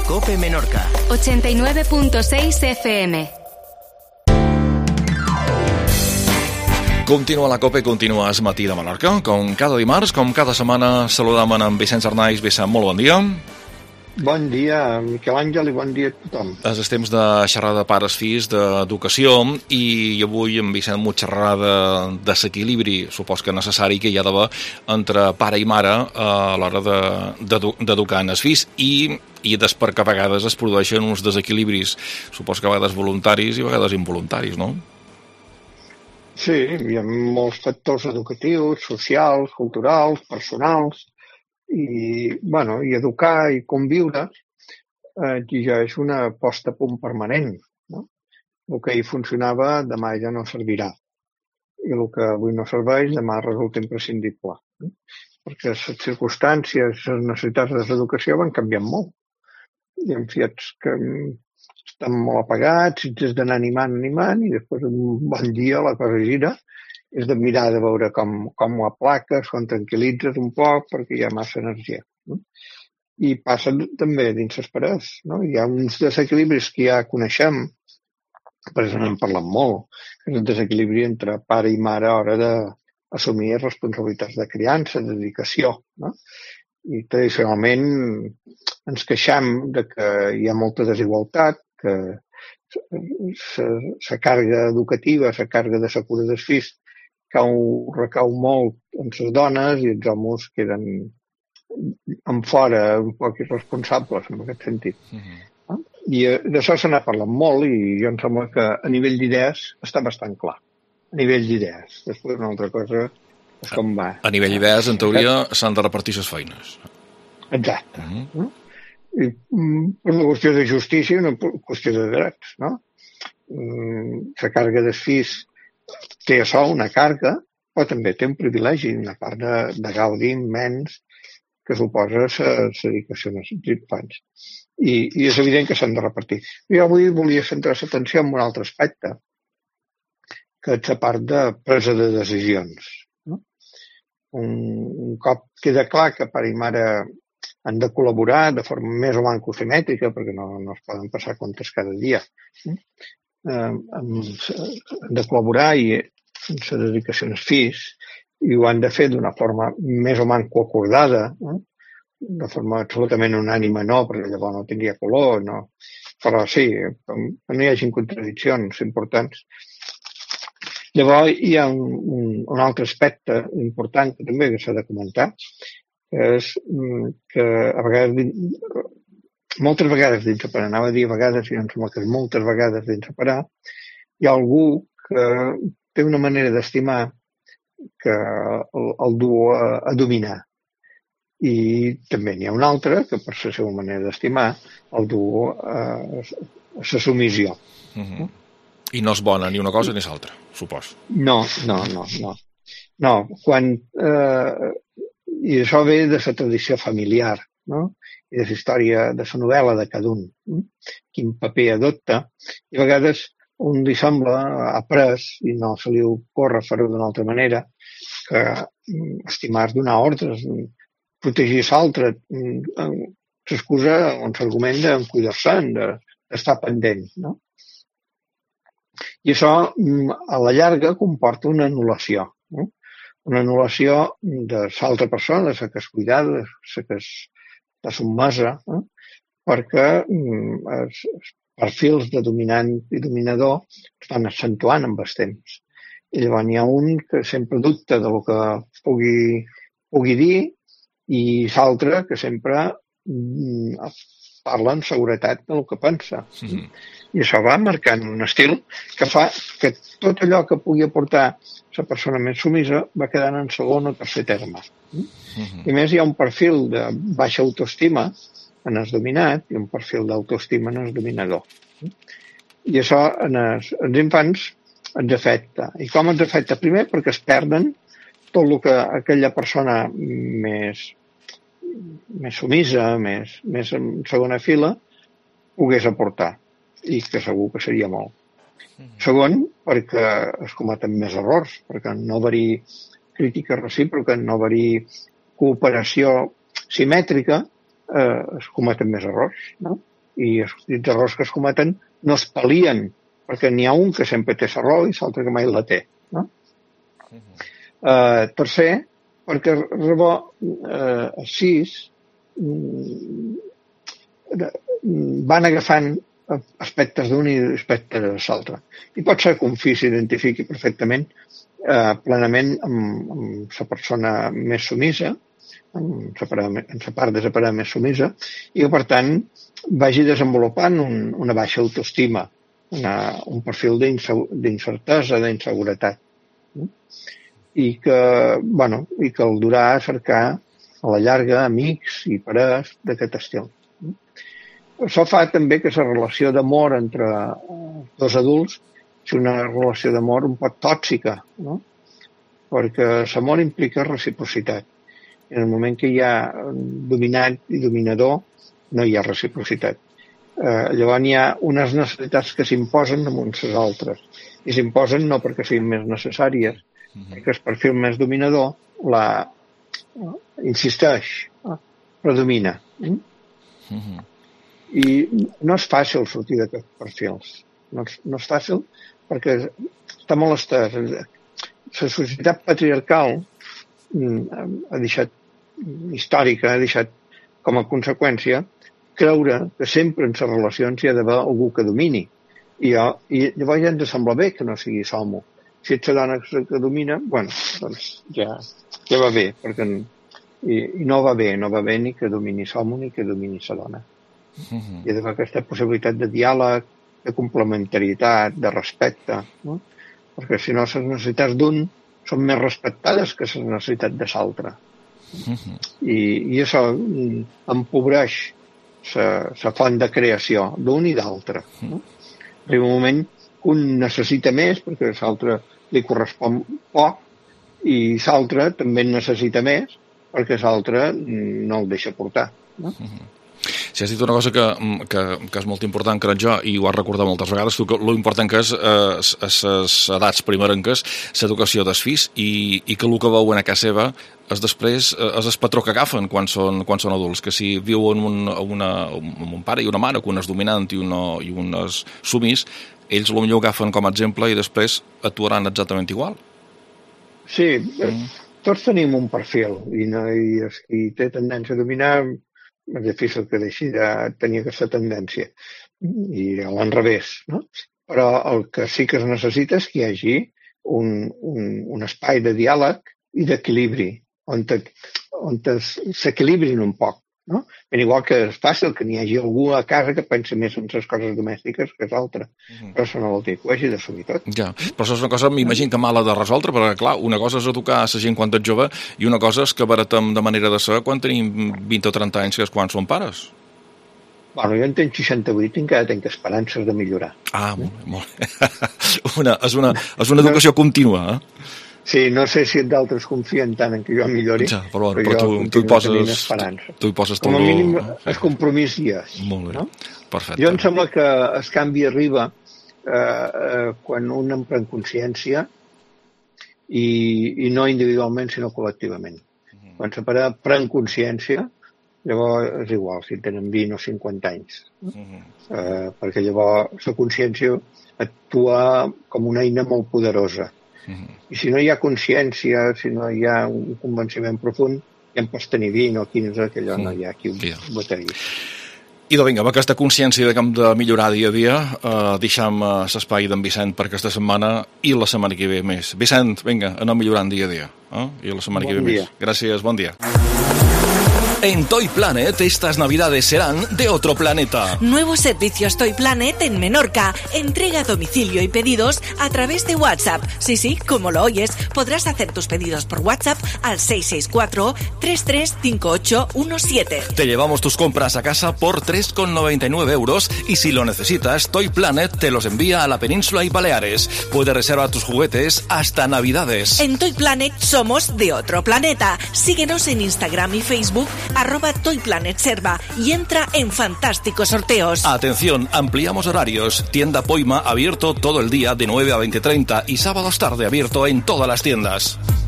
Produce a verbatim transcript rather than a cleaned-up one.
COPE Menorca. ochenta y nueve punto seis F M. Continua la COPE, continua el matí de Menorca. Com cada dimarts, com cada setmana, saludam en Vicenç Arnaiz. Vicent, molt bon dia. Bon dia, Miquel Àngel, i bon dia a tothom. És el temps de xerrar de pares, fills, d'educació, i avui en Vicent m'ho xerrarà de desequilibri, supos que necessari que hi ha d'haver entre pare i mare a l'hora d'educar els fills, i, i des perquè a vegades es produeixen uns desequilibris, supos que a vegades voluntaris i a vegades involuntaris, no? Sí, hi ha molts factors educatius, socials, culturals, personals, i, bueno, i educar i conviure eh, exigeix una posta a punt permanent, no? El que ahir funcionava demà ja no servirà, i el que avui no serveix demà resulta imprescindible, eh? Perquè les circumstàncies, les necessitats de l'educació van canviant molt. Hi ha fiats que estan molt apagats, i has d'anar animant, animant, i després un bon dia la cosa gira. És de mirar de veure com, com ho aplaques, com tranquil·litzes un poc, perquè hi ha massa energia, no? I passa també dins les parets, no? Hi ha uns desequilibris que ja coneixem, per exemple, en parlem molt, que és el desequilibri entre pare i mare a l'hora d'assumir responsabilitats de criança, de dedicació, no? I tradicionalment ens queixam de que hi ha molta desigualtat, que la càrrega educativa, la càrrega de la cura dels fills cau, recau molt en les dones i els homes queden en fora un poc irresponsables en aquest sentit. Uh-huh. I d'això se n'ha parlat molt i jo em sembla que a nivell d'idees està bastant clar. A nivell d'idees. Després una altra cosa és com va. A nivell d'idees, en teoria, s'han de repartir les feines. Exacte. Uh-huh. I, per una qüestió de justícia i una qüestió de drets, no? La càrrega dels fills té això, una càrrega, però també té un privilegi, una part de, de gaudir immens que suposa la dedicació als infants. I, I és evident que s'han de repartir. Jo avui volia centrar l'atenció en un altre aspecte, que és la part de presa de decisions, no? Un, un cop queda clar que pare i mare han de col·laborar de forma més o menys simètrica, perquè no, no es poden passar comptes cada dia, no? Eh, han de col·laborar i en la dedicació als fills, i ho han de fer d'una forma més o menys coacordada, eh? De forma absolutament unànime no, perquè llavors no tindria color, no. Però sí, que no hi hagi contradiccions importants. Llavors hi ha un, un, un altre aspecte important que també s'ha de comentar, que és que a vegades, moltes vegades dins de parar, anava a dir a vegades, i em sembla que moltes vegades dins de parar, hi ha algú que té una manera d'estimar que el, el du a, a dominar. I també n'hi ha un altre que per la seva manera d'estimar el du a, a la submissió. Uh-huh. I no és bona ni una cosa ni l'altra, supos. No, no, no, no. No, quan... Eh, I això ve de la tradició familiar, no? I de la història de la novel·la de cada un, no? Quin paper adopta. I a vegades un li sembla après, i no se li ocorre fer-ho d'una altra manera, que estimar donar ordres, protegir l'altre, s'excusa on s'argument de cuidar-se'n, d'estar pendent, no? I això, a la llarga, comporta una anul·lació, no? Una anul·lació de l'altra persona, de la que és cuidada, de la que està sotmesa, eh? Perquè els perfils de dominant i dominador estan accentuant amb el temps. I llavors n'hi ha un que sempre dubta del que pugui, pugui dir i l'altre que sempre parla amb seguretat del que pensa. Mm-hmm. I això va marcant un estil que fa que tot allò que pugui aportar la persona més sumisa va quedant en segon o tercer terme. Mm-hmm. I més hi ha un perfil de baixa autoestima en el dominat i un perfil d'autoestima en el dominador. I això en els, els infants ens afecta. I com ens afecta? Primer perquè es perden tot el que aquella persona més, més sumisa, més, més en segona fila, pogués aportar. I que segur que seria molt. Segon, perquè es cometen més errors, perquè no haver-hi crítica recíproca, no haver-hi cooperació simètrica, eh, es cometen més errors, no? i els petits errors que es cometen no es palien, perquè n'hi ha un que sempre té la raó i l'altre que mai la té. No? Uh, tercer, perquè rebò uh, així van agafant aspectes d'un i aspectes de l'altre. I pot ser que un fill s'identifiqui perfectament, eh, plenament amb, amb la persona més sumisa, amb la part de la part més sumisa, i que, per tant, vagi desenvolupant un, una baixa autoestima, una, un perfil d'incertesa, d'inseguretat. I que, bueno, i que el durà a cercar a la llarga amics i parers d'aquest estil. Això fa també que la relació d'amor entre dos adults sigui una relació d'amor un poc tòxica, no? Perquè l'amor implica reciprocitat. En el moment que hi ha dominant i dominador, no hi ha reciprocitat. Eh, llavors hi ha unes necessitats que s'imposen damunt les altres. I s'imposen no perquè siguin més necessàries, mm-hmm. perquè el perfil més dominador la insisteix, predomina. Mm-hmm. I no és fàcil sortir d'aquests perfils. No és, no és fàcil perquè està molt estès. La societat patriarcal ha deixat, històrica, ha deixat com a conseqüència creure que sempre en les relacions hi ha d'haver algú que domini. I, jo, i llavors ja ens sembla bé que no sigui l'home. Si ets la dona que domina, bueno, doncs ja, ja va bé, perquè i, i no va bé, no va bé ni que domini l'home ni que domini la dona. Uh-huh. Hi ha d'haver aquesta possibilitat de diàleg, de complementarietat, de respecte, no? Perquè si no les necessitats d'un són més respectades que les necessitats de l'altre. Uh-huh. I, i això empobreix la font de creació d'un i d'altre. No? Arriba un moment que un necessita més perquè l'altre li correspon poc i l'altre també en necessita més perquè l'altre no el deixa portar. No? Uh-huh. Si has dit una cosa que, que, que és molt important, crec jo, i ho has recordat moltes vegades, que l'important que és a les edats primerenques l'educació dels fills i, i que el que veuen a casa seva és després és el patró que agafen quan són, quan són adults, que si viuen un, una, un pare i una mare, que un és dominant i un, i un és sumís, ells potser agafen com a exemple i després actuaran exactament igual. Sí, mm. tots tenim un perfil i, no, i els qui té tendència a dominar és difícil que deixi de tenir aquesta tendència i a l'enrevés, no? Però el que sí que es necessita és que hi hagi un, un, un espai de diàleg i d'equilibri on, te, on s'equilibrin un poc, no? Ben igual que és fàcil que n'hi hagi algú a casa que pensa més en les coses domèstiques que l'altre, mm. però això no vol dir que ho hagi d'assumir tot. Ja, però això és una cosa, m'imagino que mala de resoldre, perquè clar, una cosa és educar a la gent quan ets jove i una cosa és que baratem de manera de ser quan tenim vint o trenta anys, que és quan som pares. Bueno, jo en tenc seixanta-vuit i encara tenc esperances de millorar. Ah, molt bé, molt bé. Una, és, una, és una educació contínua, eh? Sí, no sé si d'altres confien tant en que jo millori, ja, però, però, però jo tu, tu hi poses, esperança. Tu hi poses com a mínim el compromís hi és. Molt bé, no? Perfecte. Jo em sembla que el canvi arriba eh, eh, quan un en pren consciència i, i no individualment sinó col·lectivament. Uh-huh. Quan se para, pren consciència, llavors és igual si tenen vint o cinquanta anys. Uh-huh. eh, perquè llavors la consciència actua com una eina molt poderosa. Uh-huh. I si no hi ha consciència, si no hi ha un convenciment profund, ja en pots tenir vint o quinze, que allò uh-huh. no hi ha qui ho votaria. I doncs vinga, amb aquesta consciència que hem de millorar dia a dia, eh, deixem l'espai d'en Vicent per aquesta setmana i la setmana que ve més. Vicent, vinga, anem millorant dia a dia. Eh? I la setmana bon que ve dia. Més. Gràcies, bon dia. En Toy Planet estas navidades serán de otro planeta. Nuevos servicios Toy Planet en Menorca. Entrega a domicilio y pedidos a través de WhatsApp. Sí, sí, como lo oyes, podrás hacer tus pedidos por WhatsApp al seis seis cuatro, tres tres cinco ocho uno siete. Te llevamos tus compras a casa por tres con noventa y nueve euros y si lo necesitas, Toy Planet te los envía a la península y Baleares. Puedes reservar tus juguetes hasta Navidades. En Toy Planet somos de otro planeta. Síguenos en Instagram y Facebook arroba Toy Planet Serva y entra en fantásticos sorteos. Atención, ampliamos horarios. Tienda Poima abierto todo el día de nueve a veinte treinta y sábados tarde abierto en todas las tiendas.